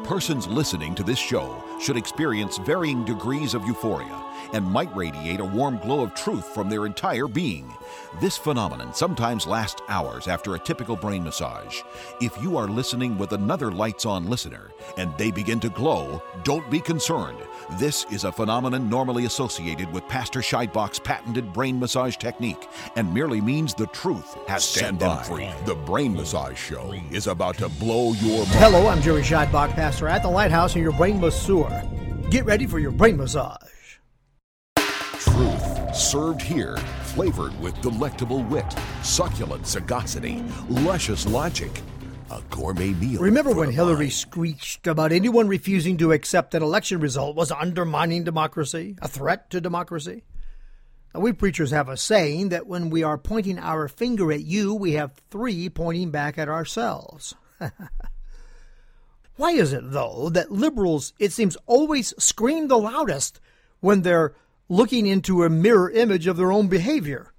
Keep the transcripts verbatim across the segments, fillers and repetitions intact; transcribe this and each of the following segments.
Persons listening to this show should experience varying degrees of euphoria and might radiate a warm glow of truth from their entire being. This phenomenon sometimes lasts hours after a typical brain massage. If you are listening with another lights-on listener and they begin to glow, don't be concerned. This is a phenomenon normally associated with Pastor Scheidbach's patented brain massage technique and merely means the truth has set them free. The Brain Massage Show is about to blow your mind. Hello, I'm Jerry Scheidbach, pastor at the Lighthouse and your brain masseur. Get ready for your brain massage. Truth served here, flavored with delectable wit, succulent sagacity, luscious logic. A gourmet meal. Remember when Hillary screeched about anyone refusing to accept an election result was undermining democracy, a threat to democracy? Now, we preachers have a saying that when we are pointing our finger at you, we have three pointing back at ourselves. Why is it, though, that liberals, it seems, always scream the loudest when they're looking into a mirror image of their own behavior?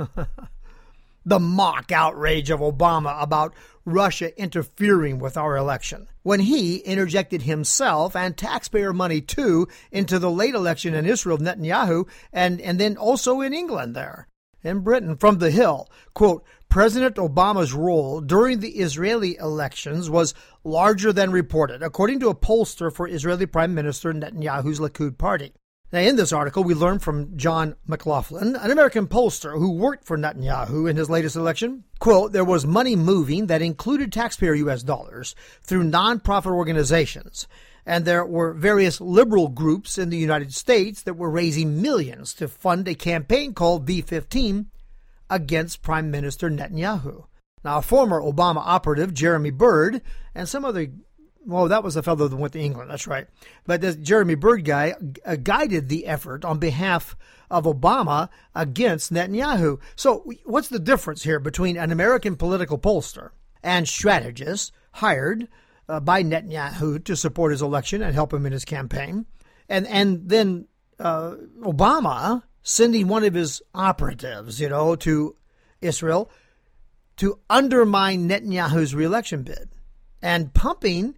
The mock outrage of Obama about Russia interfering with our election, when he interjected himself and taxpayer money, too, into the late election in Israel, Netanyahu, and, and then also in England there, in Britain, from the Hill. Quote, President Obama's role during the Israeli elections was larger than reported, according to a pollster for Israeli Prime Minister Netanyahu's Likud party. Now, in this article, we learn from John McLaughlin, an American pollster who worked for Netanyahu in his latest election, quote, there was money moving that included taxpayer U S dollars through nonprofit organizations, and there were various liberal groups in the United States that were raising millions to fund a campaign called V fifteen against Prime Minister Netanyahu. Now, a former Obama operative, Jeremy Bird, and some other Well, that was the fellow that went to England. That's right. But this Jeremy Bird guy uh, guided the effort on behalf of Obama against Netanyahu. So what's the difference here between an American political pollster and strategist hired uh, by Netanyahu to support his election and help him in his campaign, and and then uh, Obama sending one of his operatives, you know, to Israel to undermine Netanyahu's reelection bid and pumping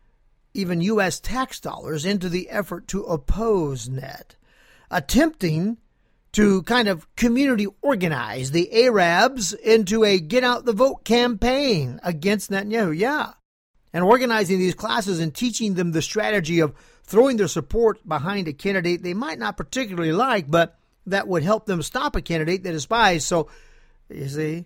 even U S tax dollars into the effort to oppose Net, attempting to kind of community organize the Arabs into a get-out-the-vote campaign against Netanyahu. Yeah. And organizing these classes and teaching them the strategy of throwing their support behind a candidate they might not particularly like, but that would help them stop a candidate they despise. So, you see...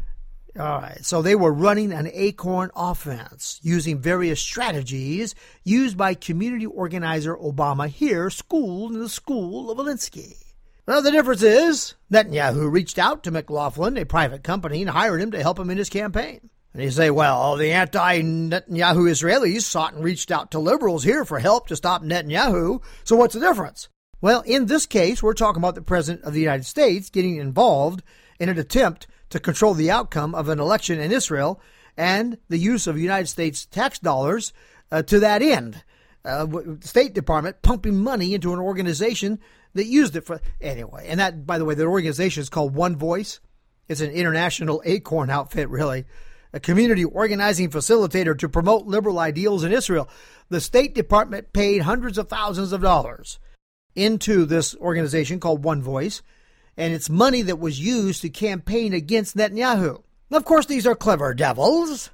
All right, so they were running an acorn offense using various strategies used by community organizer Obama here, schooled in the school of Alinsky. Well, the difference is Netanyahu reached out to McLaughlin, a private company, and hired him to help him in his campaign. And you say, well, the anti-Netanyahu Israelis sought and reached out to liberals here for help to stop Netanyahu, so what's the difference? Well, in this case, we're talking about the President of the United States getting involved in an attempt to control the outcome of an election in Israel and the use of United States tax dollars uh, to that end. Uh, the State Department pumping money into an organization that used it for... Anyway, and that, by the way, the organization is called One Voice. It's an international acorn outfit, really. A community organizing facilitator to promote liberal ideals in Israel. The State Department paid hundreds of thousands of dollars into this organization called One Voice, and it's money that was used to campaign against Netanyahu. Of course, these are clever devils.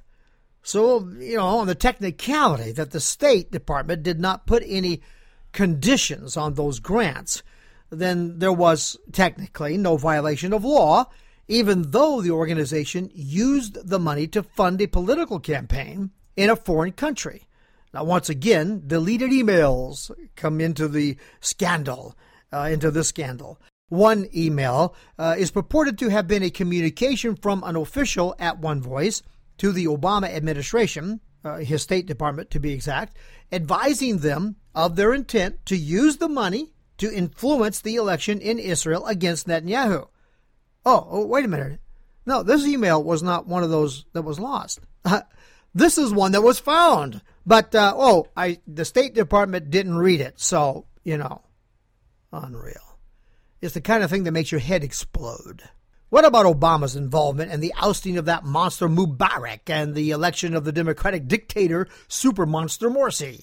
So, you know, on the technicality that the State Department did not put any conditions on those grants, then there was technically no violation of law, even though the organization used the money to fund a political campaign in a foreign country. Now, once again, deleted emails come into the scandal, uh, into this scandal. One email uh, is purported to have been a communication from an official at One Voice to the Obama administration, uh, his State Department to be exact, advising them of their intent to use the money to influence the election in Israel against Netanyahu. Oh, oh wait a minute. No, this email was not one of those that was lost. Uh, this is one that was found. But, uh, oh, I the State Department didn't read it, so, you know, unreal. It's the kind of thing that makes your head explode. What about Obama's involvement in the ousting of that monster Mubarak and the election of the Democratic dictator super monster Morsi?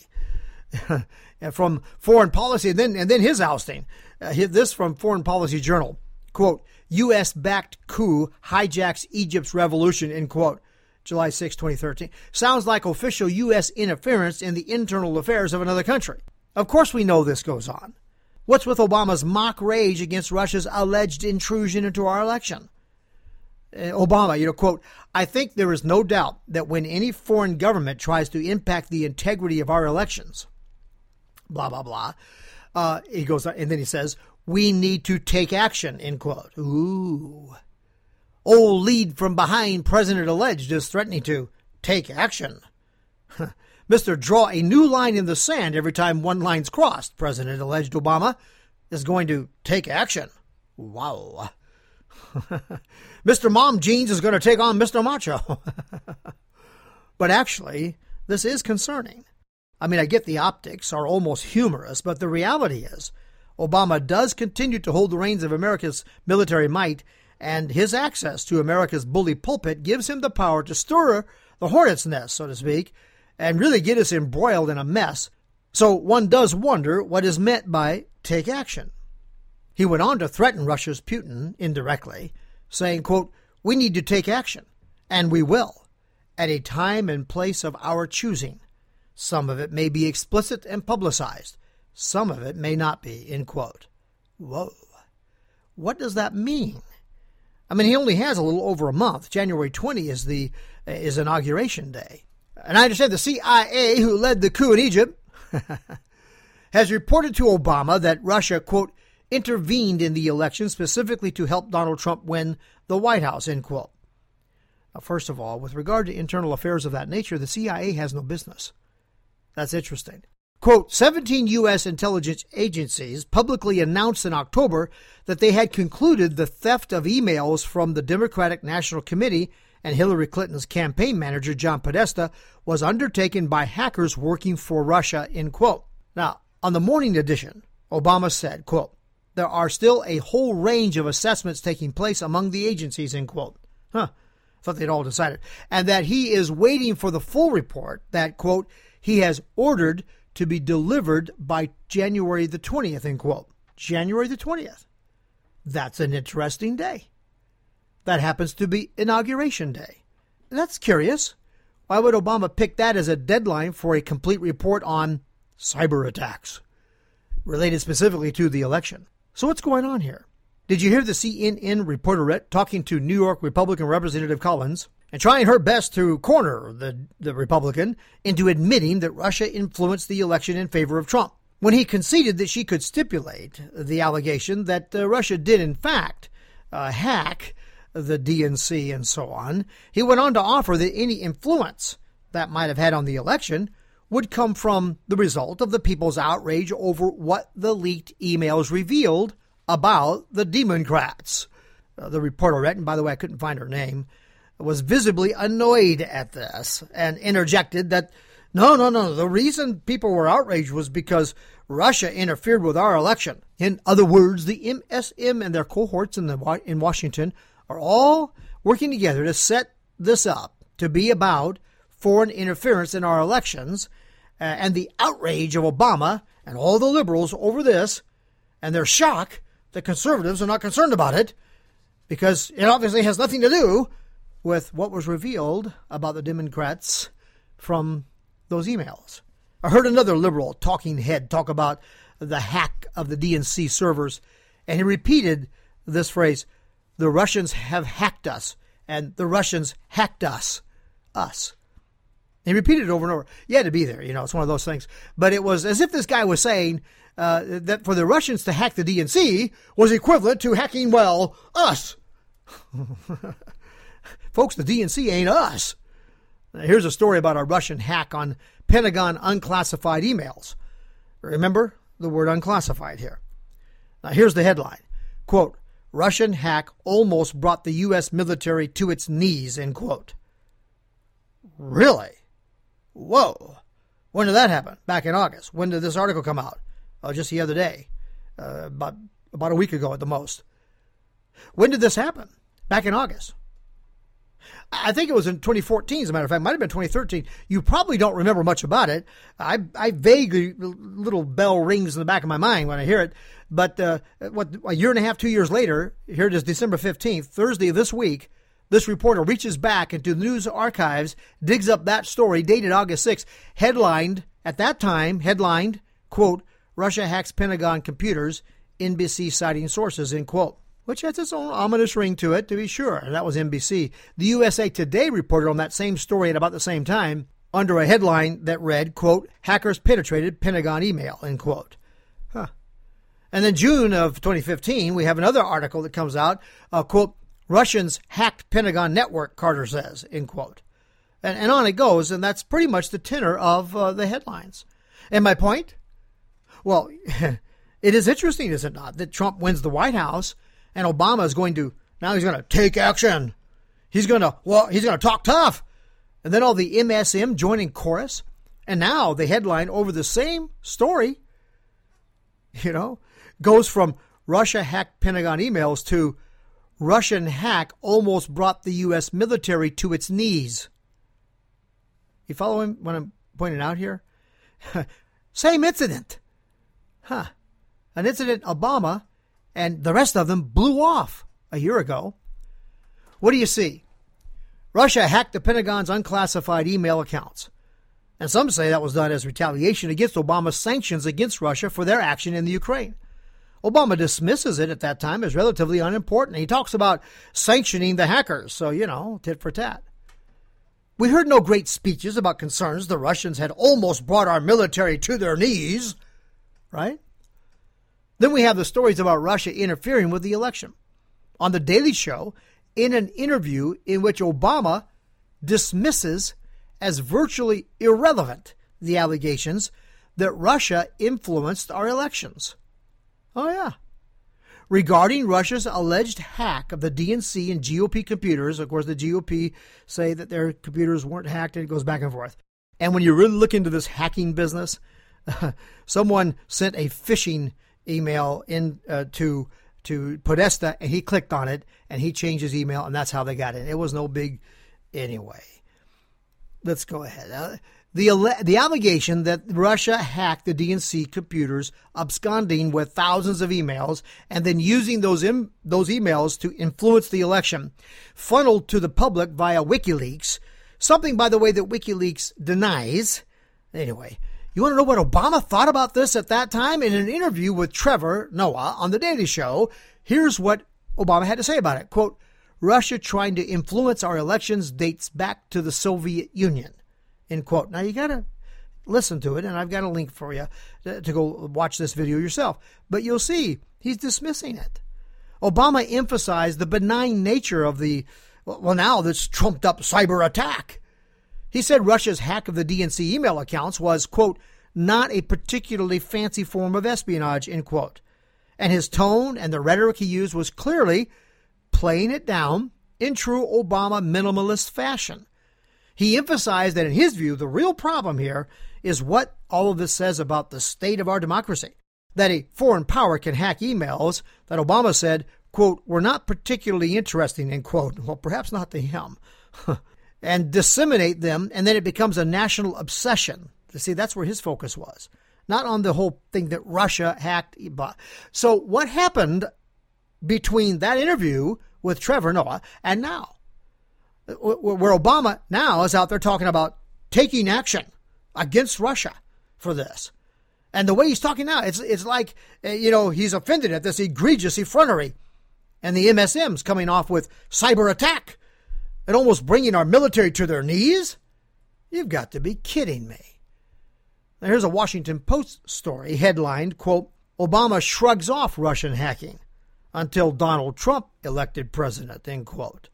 From Foreign Policy, and then and then his ousting. Uh, this from Foreign Policy Journal. Quote, U S-backed coup hijacks Egypt's revolution, end quote. July sixth, twenty thirteen. Sounds like official U S interference in the internal affairs of another country. Of course we know this goes on. What's with Obama's mock rage against Russia's alleged intrusion into our election? Uh, Obama, you know, quote, I think there is no doubt that when any foreign government tries to impact the integrity of our elections, blah, blah, blah, uh, he goes on, and then he says, we need to take action, end quote. Ooh. Old lead from behind president alleged is threatening to take action. Mister Draw a new line in the sand every time one line's crossed, President alleged Obama is going to take action. Wow. Mister Mom Jeans is going to take on Mister Macho. But actually, this is concerning. I mean, I get the optics are almost humorous, but the reality is Obama does continue to hold the reins of America's military might, and his access to America's bully pulpit gives him the power to stir the hornet's nest, so to speak, and really get us embroiled in a mess. So one does wonder what is meant by take action. He went on to threaten Russia's Putin indirectly, saying, quote, we need to take action, and we will, at a time and place of our choosing. Some of it may be explicit and publicized. Some of it may not be, end quote. Whoa. What does that mean? I mean, he only has a little over a month. January twentieth is the is inauguration day. And I understand the C I A, who led the coup in Egypt, has reported to Obama that Russia, quote, intervened in the election specifically to help Donald Trump win the White House, end quote. Now, first of all, with regard to internal affairs of that nature, the C I A has no business. That's interesting. Quote, seventeen U S intelligence agencies publicly announced in October that they had concluded the theft of emails from the Democratic National Committee and Hillary Clinton's campaign manager, John Podesta, was undertaken by hackers working for Russia, end quote. Now, on the morning edition, Obama said, quote, there are still a whole range of assessments taking place among the agencies, end quote. Huh, thought they'd all decided. And that he is waiting for the full report that, quote, he has ordered to be delivered by January the twentieth, end quote. January the twentieth. That's an interesting day. That happens to be Inauguration Day. That's curious. Why would Obama pick that as a deadline for a complete report on cyber attacks related specifically to the election? So what's going on here? Did you hear the C N N reporterette talking to New York Republican Representative Collins and trying her best to corner the, the Republican into admitting that Russia influenced the election in favor of Trump, when he conceded that she could stipulate the allegation that uh, Russia did, in fact, uh, hack the D N C and so on. He went on to offer that any influence that might have had on the election would come from the result of the people's outrage over what the leaked emails revealed about the Democrats. Uh, the reporterette, and by the way, I couldn't find her name, was visibly annoyed at this and interjected that, no, no, no, the reason people were outraged was because Russia interfered with our election. In other words, the M S M and their cohorts in, the, in Washington are all working together to set this up to be about foreign interference in our elections, uh, and the outrage of Obama and all the liberals over this, and their shock that conservatives are not concerned about it because it obviously has nothing to do with what was revealed about the Democrats from those emails. I heard another liberal talking head talk about the hack of the D N C servers, and he repeated this phrase, the Russians have hacked us, and the Russians hacked us, us. He repeated it over and over. You had to be there, you know, it's one of those things. But it was as if this guy was saying uh, that for the Russians to hack the D N C was equivalent to hacking, well, us. Folks, the D N C ain't us. Here's a story about a Russian hack on Pentagon unclassified emails. Remember the word unclassified here. Now, here's the headline. Quote, Russian hack almost brought the U S military to its knees, end quote. Really? Whoa. When did that happen? Back in August. When did this article come out? Oh, just the other day. Uh, about, about a week ago at the most. When did this happen? back in August. I think it was in twenty fourteen, as a matter of fact. It might have been twenty thirteen. You probably don't remember much about it. I, I vaguely, little bell rings in the back of my mind when I hear it. But uh, what a year and a half, two years later, here it is December fifteenth, Thursday of this week, this reporter reaches back into the news archives, digs up that story dated August sixth, headlined, at that time, headlined, quote, Russia hacks Pentagon computers, N B C citing sources, end quote. Which has its own ominous ring to it, to be sure. And that was N B C. The U S A Today reported on that same story at about the same time under a headline that read, quote, hackers penetrated Pentagon email, end quote. Huh. And then June of twenty fifteen, we have another article that comes out, uh, quote, Russians hacked Pentagon network, Carter says, end quote. And, and on it goes, and that's pretty much the tenor of uh, the headlines. And my point? Well, it is interesting, is it not, that Trump wins the White House and Obama is going to, now he's going to take action. He's going to, well, he's going to talk tough. And then all the M S M join in chorus. And now the headline over the same story, you know, goes from Russia hacked Pentagon emails to Russian hack almost brought the U S military to its knees. You following what I'm pointing out here? Same incident. Huh. An incident Obama and the rest of them blew off a year ago. What do you see? Russia hacked the Pentagon's unclassified email accounts. And some say that was done as retaliation against Obama's sanctions against Russia for their action in the Ukraine. Obama dismisses it at that time as relatively unimportant. He talks about sanctioning the hackers. So, you know, tit for tat. We heard no great speeches about concerns the Russians had almost brought our military to their knees, right? Then we have the stories about Russia interfering with the election. On The Daily Show, in an interview in which Obama dismisses as virtually irrelevant the allegations that Russia influenced our elections. Oh, yeah. Regarding Russia's alleged hack of the D N C and G O P computers, of course, the G O P say that their computers weren't hacked, and it goes back and forth. And when you really look into this hacking business, someone sent a phishing email in uh, to to Podesta, and he clicked on it, and he changed his email, and that's how they got it. It was no big anyway. Let's go ahead. Uh, the the allegation that Russia hacked the D N C computers, absconding with thousands of emails, and then using those im- those emails to influence the election, funneled to the public via WikiLeaks, something, by the way, that WikiLeaks denies. Anyway, you want to know what Obama thought about this at that time? In an interview with Trevor Noah on The Daily Show, here's what Obama had to say about it. Quote, Russia trying to influence our elections dates back to the Soviet Union, end quote. Now, you got to listen to it, and I've got a link for you to, to go watch this video yourself. But you'll see he's dismissing it. Obama emphasized the benign nature of the, well, now this trumped-up cyber attack. He said Russia's hack of the D N C email accounts was, quote, not a particularly fancy form of espionage, end quote. And his tone and the rhetoric he used was clearly playing it down in true Obama minimalist fashion. He emphasized that in his view, the real problem here is what all of this says about the state of our democracy. That a foreign power can hack emails that Obama said, quote, were not particularly interesting, end quote. Well, perhaps not to him. And disseminate them, and then it becomes a national obsession. You see, that's where his focus was, not on the whole thing that Russia hacked. So what happened between that interview with Trevor Noah and now, where Obama now is out there talking about taking action against Russia for this? And the way he's talking now, it's it's like, you know, he's offended at this egregious effrontery. And the M S M's coming off with cyber attack and almost bringing our military to their knees? You've got to be kidding me. Now, here's a Washington Post story headlined, quote, Obama shrugs off Russian hacking until Donald Trump elected president, end quote.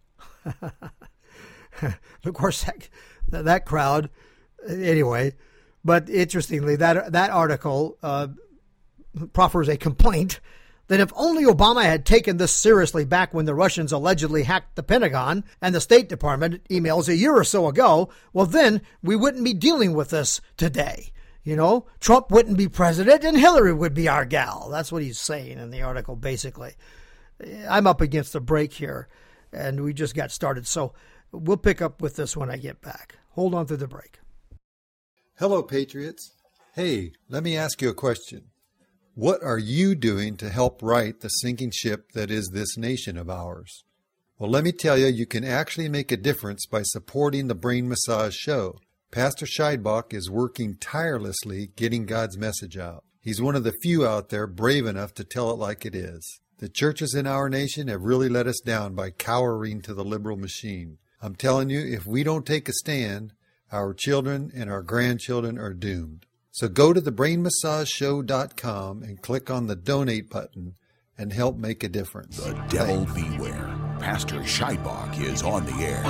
Of course, that, that crowd, anyway. But interestingly, that, that article uh, proffers a complaint that if only Obama had taken this seriously back when the Russians allegedly hacked the Pentagon and the State Department emails a year or so ago, well, then we wouldn't be dealing with this today. You know, Trump wouldn't be president and Hillary would be our gal. That's what he's saying in the article, basically. I'm up against a break here. and we just got started. So we'll pick up with this when I get back. Hold on through the break. Hello, Patriots. Hey, let me ask you a question. What are you doing to help right the sinking ship that is this nation of ours? Well, let me tell you, you can actually make a difference by supporting the Brain Massage Show. Pastor Scheidbach is working tirelessly getting God's message out. He's one of the few out there brave enough to tell it like it is. The churches in our nation have really let us down by cowering to the liberal machine. I'm telling you, if we don't take a stand, our children and our grandchildren are doomed. So go to the brain massage show dot com and click on the donate button and help make a difference. The devil beware. Pastor Scheidbach is on the air.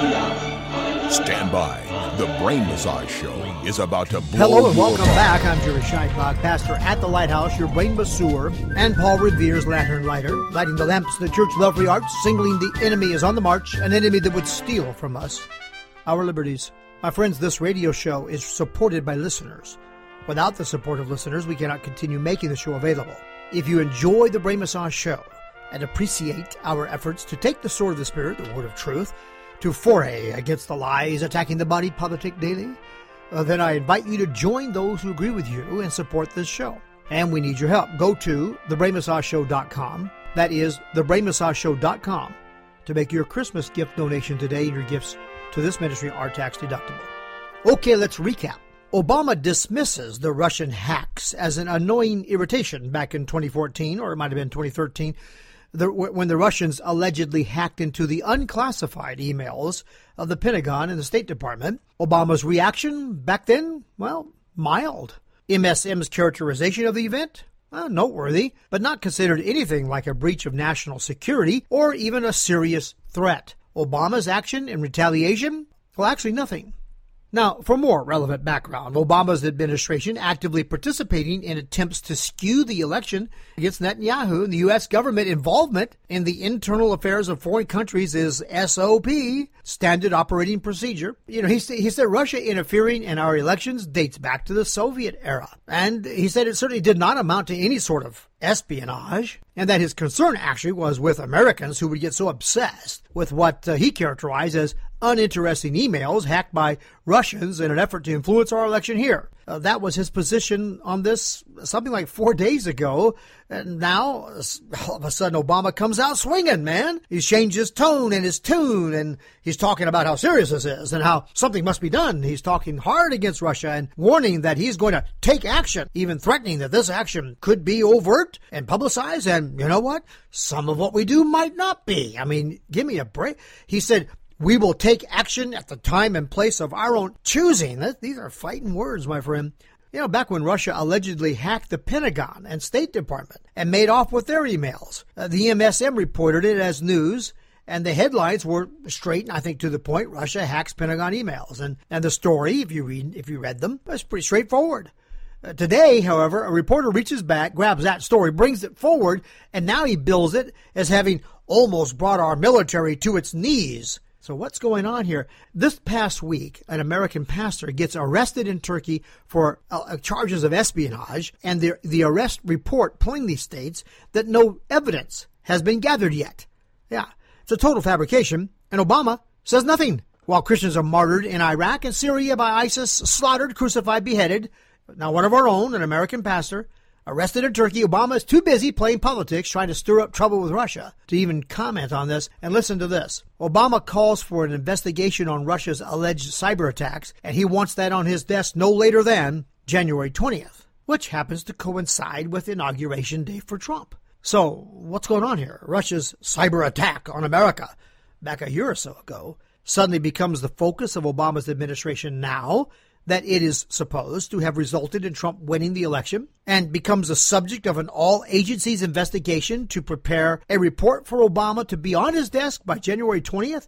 Stand by. The Brain Massage Show is about to blow. Hello and welcome back. I'm Jerry Scheidbach, pastor at the Lighthouse, your brain masseur, and Paul Revere's lantern lighter, lighting the lamps of the church love free arts, signaling the enemy is on the march, an enemy that would steal from us our liberties. My friends, this radio show is supported by listeners. Without the support of listeners, we cannot continue making the show available. If you enjoy the Brain Massage Show and appreciate our efforts to take the sword of the Spirit, the word of truth, to foray against the lies attacking the body politic daily, uh, then I invite you to join those who agree with you and support this show. And we need your help. Go to the brain massage show dot com. That is the brain massage show dot com to make your Christmas gift donation today, and your gifts to this ministry are tax deductible. Okay, let's recap. Obama dismisses the Russian hacks as an annoying irritation back in twenty fourteen, or it might have been twenty thirteen, the, when the Russians allegedly hacked into the unclassified emails of the Pentagon and the State Department. Obama's reaction back then, well, mild. M S M's characterization of the event, well, noteworthy, but not considered anything like a breach of national security or even a serious threat. Obama's action in retaliation, well, actually nothing. Now, for more relevant background, Obama's administration actively participating in attempts to skew the election against Netanyahu, and the U S government involvement in the internal affairs of foreign countries is S O P, standard operating procedure. You know, he, he said Russia interfering in our elections dates back to the Soviet era. And he said it certainly did not amount to any sort of espionage, and that his concern actually was with Americans who would get so obsessed with what uh, he characterized as uninteresting emails hacked by Russians in an effort to influence our election here. Uh, that was his position on this something like four days ago. And now, all of a sudden, Obama comes out swinging, man. He's changed his tone and his tune, and he's talking about how serious this is and how something must be done. He's talking hard against Russia and warning that he's going to take action, even threatening that this action could be overt and publicized. And you know what? Some of what we do might not be. I mean, give me a break. He said, we will take action at the time and place of our own choosing. These are fighting words, my friend. You know, back when Russia allegedly hacked the Pentagon and State Department and made off with their emails, uh, the M S M reported it as news, and the headlines were straight, I think, to the point. Russia hacks Pentagon emails. And, and the story, if you read if you read them, was pretty straightforward. Uh, today, however, a reporter reaches back, grabs that story, brings it forward, and now he bills it as having almost brought our military to its knees. So what's going on here? This past week, an American pastor gets arrested in Turkey for uh, charges of espionage, and the, the arrest report plainly states that no evidence has been gathered yet. Yeah, it's a total fabrication, and Obama says nothing. While Christians are martyred in Iraq and Syria by ISIS, slaughtered, crucified, beheaded, now one of our own, an American pastor, arrested in Turkey, Obama is too busy playing politics, trying to stir up trouble with Russia, to even comment on this. And listen to this. Obama calls for an investigation on Russia's alleged cyber attacks, and he wants that on his desk no later than January twentieth, which happens to coincide with Inauguration Day for Trump. So what's going on here? Russia's cyber attack on America back a year or so ago suddenly becomes the focus of Obama's administration now that it is supposed to have resulted in Trump winning the election, and becomes the subject of an all-agencies investigation to prepare a report for Obama to be on his desk by January twentieth?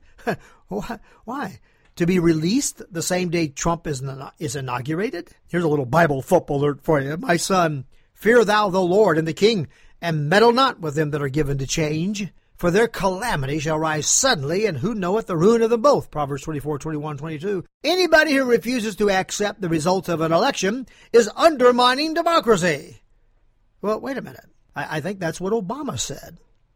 Why? To be released the same day Trump is, is inaugurated? Here's a little Bible football alert for you. My son, fear thou the Lord and the King, and meddle not with them that are given to change. For their calamity shall rise suddenly, and who knoweth the ruin of them both? Proverbs twenty-four, twenty-one, twenty-two. Anybody who refuses to accept the results of an election is undermining democracy. Well, wait a minute. I, I think that's what Obama said.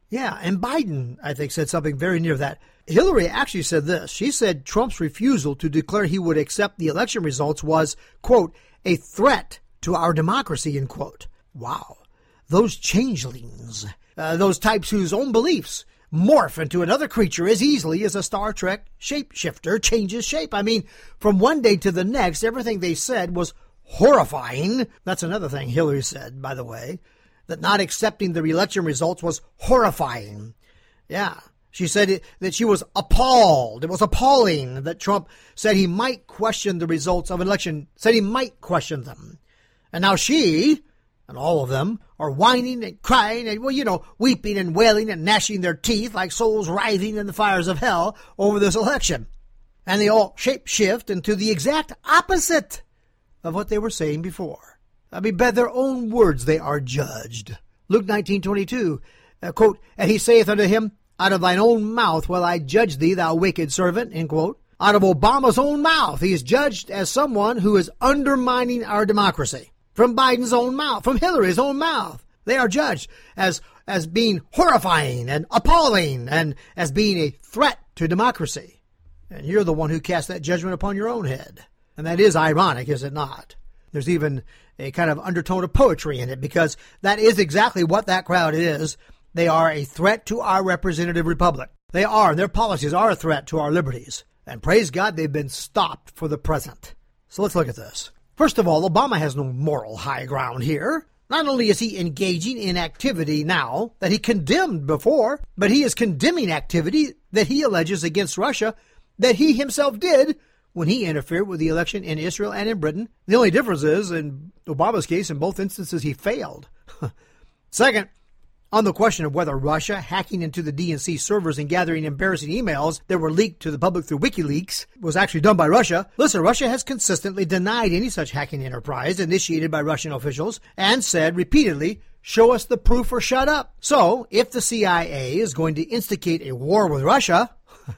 Yeah, and Biden, I think, said something very near that. Hillary actually said this. She said Trump's refusal to declare he would accept the election results was, quote, a threat to our democracy, end quote. Wow. Those changelings, uh, those types whose own beliefs morph into another creature as easily as a Star Trek shapeshifter changes shape. I mean, from one day to the next, everything they said was horrifying. That's another thing Hillary said, by the way, that not accepting the election results was horrifying. Yeah. She said it, that she was appalled. It was appalling that Trump said he might question the results of an election, said he might question them. And now she, and all of them, are whining and crying and, well, you know, weeping and wailing and gnashing their teeth like souls writhing in the fires of hell over this election. And they all shape-shift into the exact opposite of what they were saying before. I mean, by their own words they are judged. Luke nineteen twenty-two, uh, quote, and he saith unto him, out of thine own mouth will I judge thee, thou wicked servant, end quote. Out of Obama's own mouth, he is judged as someone who is undermining our democracy. From Biden's own mouth, from Hillary's own mouth, they are judged as, as being horrifying and appalling and as being a threat to democracy. And you're the one who cast that judgment upon your own head. And that is ironic, is it not? There's even a kind of undertone of poetry in it because that is exactly what that crowd is. They are a threat to our representative republic. They are, and their policies are a threat to our liberties. And praise God, they've been stopped for the present. So let's look at this. First of all, Obama has no moral high ground here. Not only is he engaging in activity now that he condemned before, but he is condemning activity that he alleges against Russia that he himself did when he interfered with the election in Israel and in Britain. The only difference is, in Obama's case, in both instances, he failed. Second, on the question of whether Russia hacking into the D N C servers and gathering embarrassing emails that were leaked to the public through WikiLeaks was actually done by Russia. Listen, Russia has consistently denied any such hacking enterprise initiated by Russian officials and said repeatedly, show us the proof or shut up. So, if the C I A is going to instigate a war with Russia,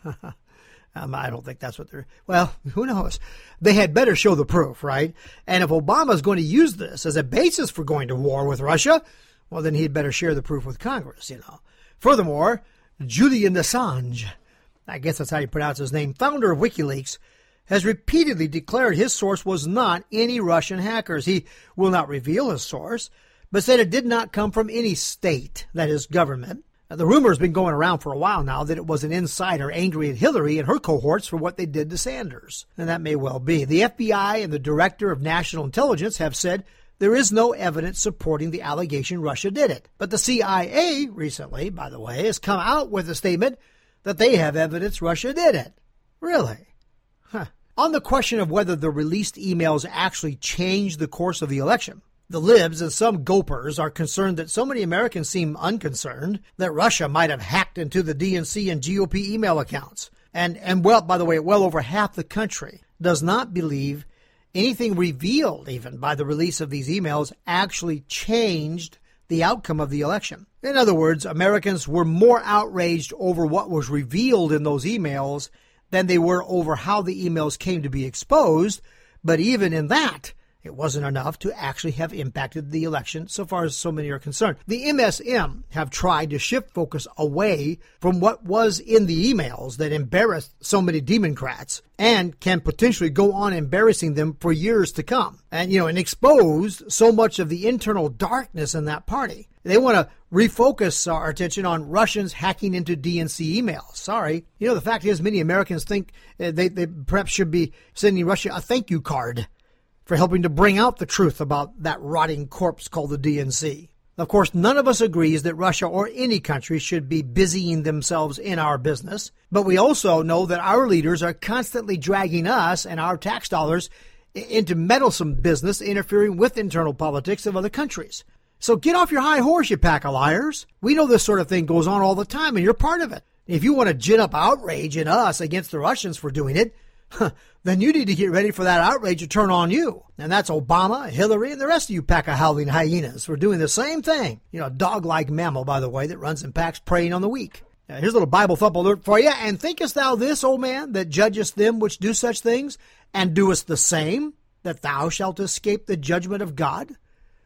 um, I don't think that's what they're, well, who knows? They had better show the proof, right? And if Obama is going to use this as a basis for going to war with Russia, well, then he'd better share the proof with Congress, you know. Furthermore, Julian Assange, I guess that's how you pronounce his name, founder of WikiLeaks, has repeatedly declared his source was not any Russian hackers. He will not reveal his source, but said it did not come from any state, that is, government. Now, the rumor has been going around for a while now that it was an insider angry at Hillary and her cohorts for what they did to Sanders. And that may well be. The F B I and the Director of National Intelligence have said there is no evidence supporting the allegation Russia did it. But the C I A recently, by the way, has come out with a statement that they have evidence Russia did it. Really? Huh. On the question of whether the released emails actually changed the course of the election, the libs and some gopers are concerned that so many Americans seem unconcerned that Russia might have hacked into the D N C and G O P email accounts. And, and well, by the way, well over half the country does not believe anything revealed even by the release of these emails actually changed the outcome of the election. In other words, Americans were more outraged over what was revealed in those emails than they were over how the emails came to be exposed. But even in that, it wasn't enough to actually have impacted the election so far as so many are concerned. The M S M have tried to shift focus away from what was in the emails that embarrassed so many Democrats and can potentially go on embarrassing them for years to come. And, you know, and expose so much of the internal darkness in that party. They want to refocus our attention on Russians hacking into D N C emails. Sorry. You know, the fact is many Americans think they, they perhaps should be sending Russia a thank you card for helping to bring out the truth about that rotting corpse called the D N C. Of course, none of us agrees that Russia or any country should be busying themselves in our business, but we also know that our leaders are constantly dragging us and our tax dollars into meddlesome business interfering with internal politics of other countries. So get off your high horse, you pack of liars. We know this sort of thing goes on all the time, and you're part of it. If you want to gin up outrage in us against the Russians for doing it, then you need to get ready for that outrage to turn on you. And that's Obama, Hillary, and the rest of you pack of howling hyenas for doing the same thing. You know, a dog-like mammal, by the way, that runs in packs preying on the weak. Now, here's a little Bible thump alert for you. And thinkest thou this, O man, that judgest them which do such things, and doest the same, that thou shalt escape the judgment of God?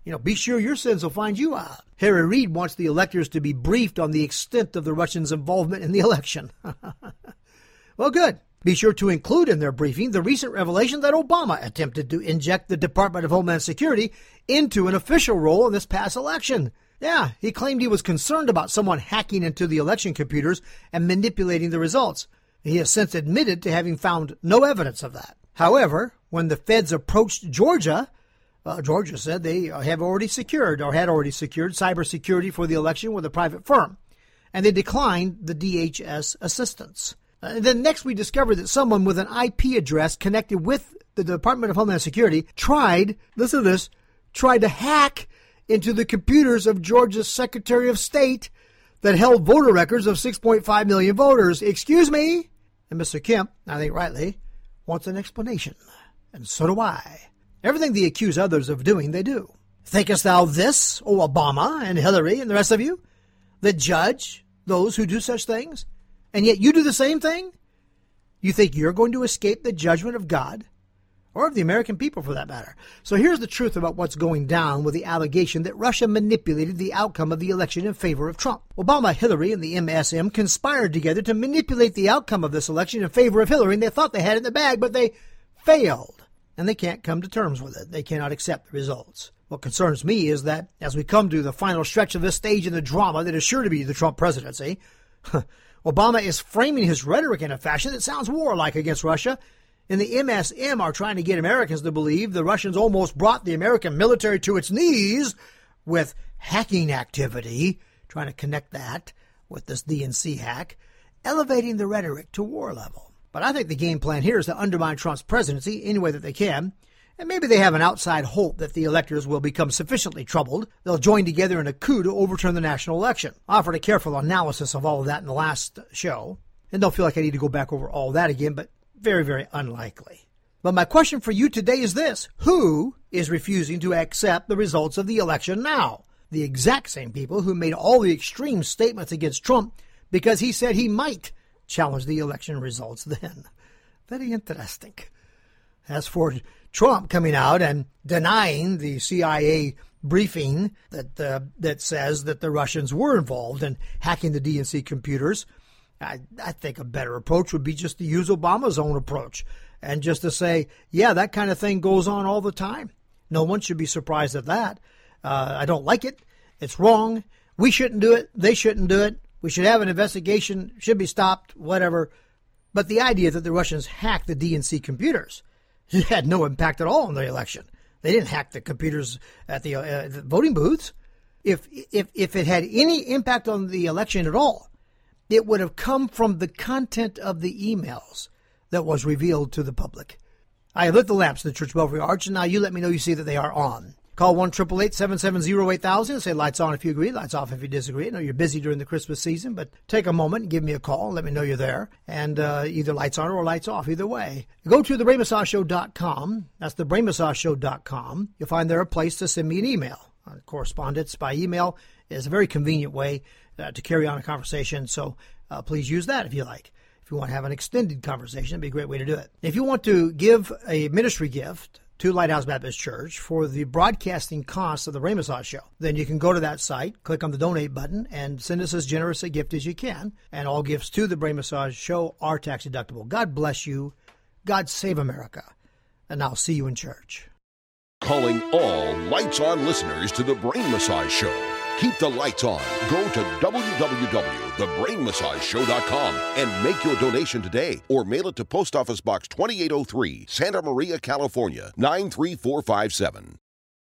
You know, be sure your sins will find you out. Harry Reid wants the electors to be briefed on the extent of the Russians' involvement in the election. Well, good. Be sure to include in their briefing the recent revelation that Obama attempted to inject the Department of Homeland Security into an official role in this past election. Yeah, he claimed he was concerned about someone hacking into the election computers and manipulating the results. He has since admitted to having found no evidence of that. However, when the feds approached Georgia, uh, Georgia said they have already secured or had already secured cybersecurity for the election with a private firm, and they declined the D H S assistance. And then next we discovered that someone with an I P address connected with the Department of Homeland Security tried, listen to this, tried to hack into the computers of Georgia's Secretary of State that held voter records of six point five million voters. Excuse me? And Mister Kemp, I think rightly, wants an explanation. And so do I. Everything they accuse others of doing, they do. Thinkest thou this, O Obama and Hillary and the rest of you, that judge those who do such things? And yet you do the same thing? You think you're going to escape the judgment of God? Or of the American people, for that matter. So here's the truth about what's going down with the allegation that Russia manipulated the outcome of the election in favor of Trump. Obama, Hillary, and the M S M conspired together to manipulate the outcome of this election in favor of Hillary, and they thought they had it in the bag, but they failed. And they can't come to terms with it. They cannot accept the results. What concerns me is that as we come to the final stretch of this stage in the drama that is sure to be the Trump presidency, Obama is framing his rhetoric in a fashion that sounds warlike against Russia, and the M S M are trying to get Americans to believe the Russians almost brought the American military to its knees with hacking activity, trying to connect that with this D N C hack, elevating the rhetoric to war level. But I think the game plan here is to undermine Trump's presidency any way that they can, and maybe they have an outside hope that the electors will become sufficiently troubled. They'll join together in a coup to overturn the national election. I offered a careful analysis of all of that in the last show, and don't feel like I need to go back over all that again, but very, very unlikely. But my question for you today is this. Who is refusing to accept the results of the election now? The exact same people who made all the extreme statements against Trump because he said he might challenge the election results then. Very interesting. As for Trump coming out and denying the C I A briefing that uh, that says that the Russians were involved in hacking the D N C computers, I, I think a better approach would be just to use Obama's own approach and just to say, yeah, that kind of thing goes on all the time. No one should be surprised at that. Uh, I don't like it. It's wrong. We shouldn't do it. They shouldn't do it. We should have an investigation, should be stopped, whatever. But the idea that the Russians hacked the D N C computers had no impact at all on the election. They didn't hack the computers at the, uh, the voting booths. If, if, if it had any impact on the election at all, it would have come from the content of the emails that was revealed to the public. I have lit the lamps in the Church Belfry Arch, and now you let me know you see that they are on. Call one eight eight eight, seven seven zero, eight thousand and say lights on if you agree, lights off if you disagree. I know you're busy during the Christmas season, but take a moment and give me a call. Let me know you're there. And uh, either lights on or lights off, either way. Go to the Ray Massage Show dot com. That's the Ray Massage Show dot com. You'll find there a place to send me an email. Uh, correspondence by email is a very convenient way uh, to carry on a conversation, so uh, please use that if you like. If you want to have an extended conversation, it'd be a great way to do it. If you want to give a ministry gift to Lighthouse Baptist Church for the broadcasting costs of the Ray Massage Show, then you can go to that site, click on the donate button, and send us as generous a gift as you can. And all gifts to the Ray Massage Show are tax deductible. God bless you. God save America. And I'll see you in church. Calling all Lights On listeners to the Brain Massage Show. Keep the lights on. Go to w w w dot the brain massage show dot com and make your donation today, or mail it to Post Office Box twenty-eight oh three, Santa Maria, California, nine three four five seven.